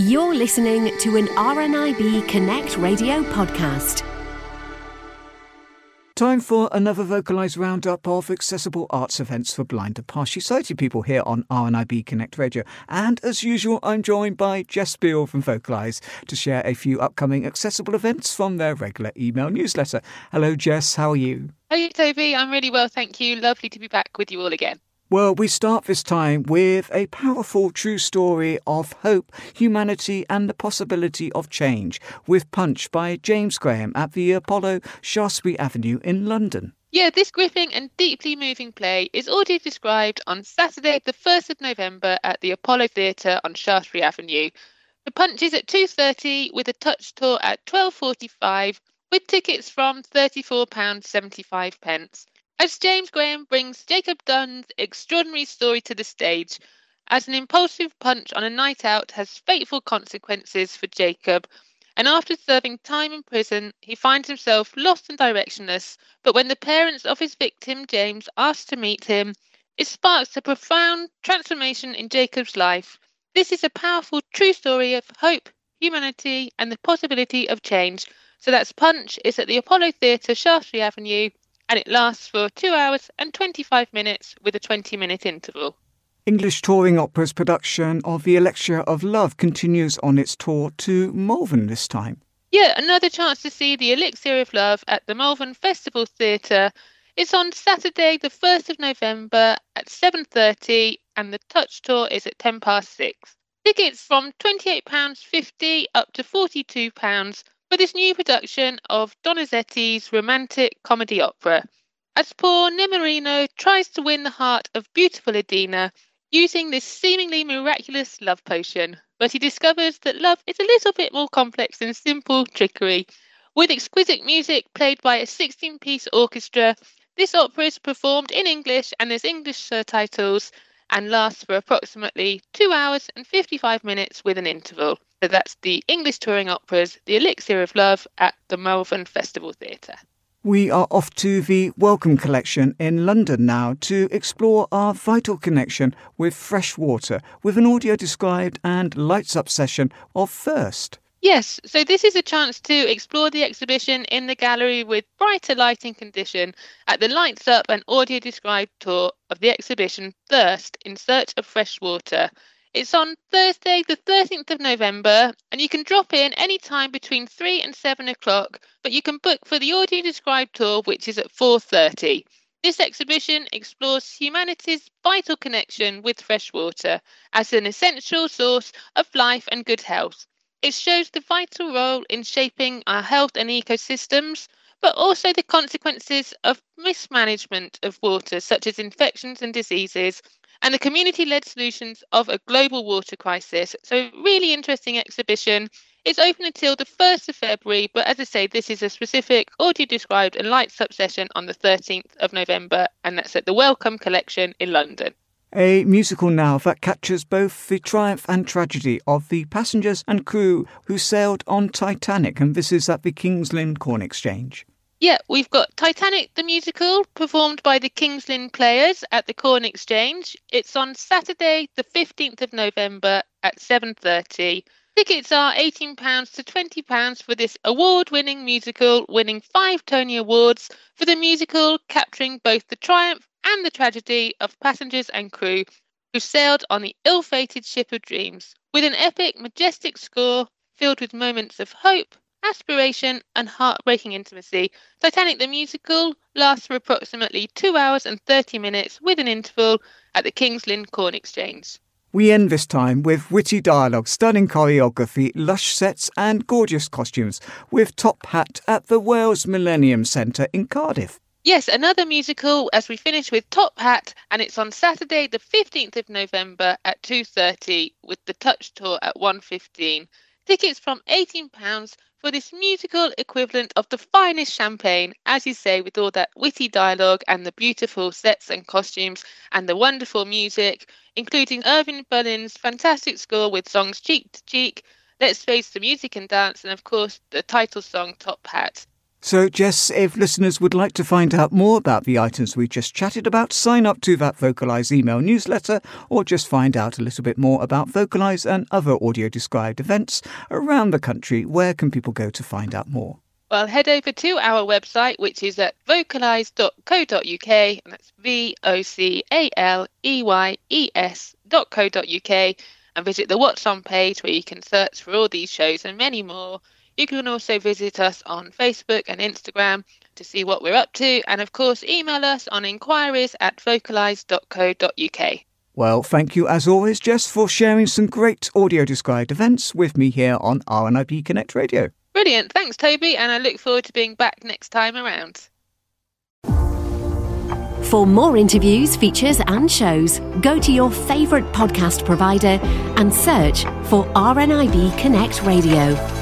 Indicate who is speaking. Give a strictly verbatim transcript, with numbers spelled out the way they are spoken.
Speaker 1: You're listening to an R N I B Connect radio podcast.
Speaker 2: Time for another vocalised roundup of accessible arts events for blind and partially sighted people here on R N I B Connect Radio. And as usual, I'm joined by Jess Beale from Vocalise to share a few upcoming accessible events from their regular email newsletter. Hello, Jess. How are you?
Speaker 3: Hey, Toby. I'm really well, thank you. Lovely to be back with you all again.
Speaker 2: Well, we start this time with a powerful true story of hope, humanity and the possibility of change with Punch by James Graham at the Apollo, Shaftesbury Avenue in London.
Speaker 3: Yeah, this gripping and deeply moving play is audio described on Saturday the first of November at the Apollo Theatre on Shaftesbury Avenue. The Punch is at two thirty with a touch tour at twelve forty-five with tickets from thirty-four pounds seventy-five. As James Graham brings Jacob Dunn's extraordinary story to the stage, as an impulsive punch on a night out has fateful consequences for Jacob, and after serving time in prison, he finds himself lost and directionless, but when the parents of his victim, James, ask to meet him, it sparks a profound transformation in Jacob's life. This is a powerful true story of hope, humanity, and the possibility of change. So that's Punch. It's at the Apollo Theatre, Shaftesbury Avenue, and it lasts for two hours and twenty-five minutes with a twenty-minute interval.
Speaker 2: English Touring Opera's production of The Elixir of Love continues on its tour to Malvern this time.
Speaker 3: Yeah, another chance to see The Elixir of Love at the Malvern Festival Theatre. It's on Saturday the first of November at seven thirty and the Touch Tour is at ten past six. Tickets from twenty-eight pounds fifty up to forty-two pounds for this new production of Donizetti's romantic comedy opera, as poor Nemorino tries to win the heart of beautiful Edina using this seemingly miraculous love potion, but he discovers that love is a little bit more complex than simple trickery. With exquisite music played by a sixteen-piece orchestra, this opera is performed in English and there's English subtitles and lasts for approximately two hours and fifty-five minutes with an interval. So that's the English Touring Opera's The Elixir of Love at the Malvern Festival Theatre.
Speaker 2: We are off to the Welcome Collection in London now to explore our vital connection with fresh water with an audio described and lights up session of Thirst.
Speaker 3: Yes, so this is a chance to explore the exhibition in the gallery with brighter lighting condition at the Lights Up and audio described tour of the exhibition Thirst in Search of Fresh Water. It's on Thursday the thirteenth of November and you can drop in any time between three and seven o'clock, but you can book for the audio described tour which is at four thirty. This exhibition explores humanity's vital connection with fresh water as an essential source of life and good health. It shows the vital role in shaping our health and ecosystems, but also the consequences of mismanagement of water, such as infections and diseases, and the community-led solutions of a global water crisis. So really interesting exhibition. It's open until the first of February, but as I say, this is a specific audio-described and lights-up session on the thirteenth of November, and that's at the Welcome Collection in London.
Speaker 2: A musical now that captures both the triumph and tragedy of the passengers and crew who sailed on Titanic, and this is at the King's Lynn Corn Exchange.
Speaker 3: Yeah, we've got Titanic the Musical, performed by the King's Lynn Players at the Corn Exchange. It's on Saturday the fifteenth of November at seven thirty. Tickets are eighteen pounds to twenty pounds for this award-winning musical, winning five Tony Awards for the musical capturing both the triumph and the tragedy of passengers and crew who sailed on the ill-fated ship of dreams, with an epic, majestic score filled with moments of hope, aspiration and heartbreaking intimacy. Titanic the Musical lasts for approximately two hours and thirty minutes with an interval at the King's Lynn Corn Exchange.
Speaker 2: We end this time with witty dialogue, stunning choreography, lush sets and gorgeous costumes with Top Hat at the Wales Millennium Centre in Cardiff.
Speaker 3: Yes, another musical as we finish with Top Hat, and it's on Saturday the fifteenth of November at two thirty with the Touch Tour at one fifteen. Tickets from eighteen pounds for this musical equivalent of the finest champagne, as you say, with all that witty dialogue and the beautiful sets and costumes and the wonderful music, including Irving Berlin's fantastic score with songs Cheek to Cheek, Let's Face the Music and Dance, and of course the title song Top Hat.
Speaker 2: So, Jess, if listeners would like to find out more about the items we just chatted about, sign up to that Vocalise email newsletter, or just find out a little bit more about Vocalise and other audio-described events around the country, where can people go to find out more?
Speaker 3: Well, head over to our website, which is at vocalise dot co dot uk, and that's V O C A L E Y E S dot co dot uk, and visit the What's On page where you can search for all these shows and many more. You can also visit us on Facebook and Instagram to see what we're up to, and of course email us on inquiries at vocalise dot co dot uk.
Speaker 2: Well, thank you as always, Jess, for sharing some great audio-described events with me here on R N I B Connect Radio.
Speaker 3: Brilliant. Thanks, Toby, and I look forward to being back next time around.
Speaker 1: For more interviews, features and shows, go to your favourite podcast provider and search for R N I B Connect Radio.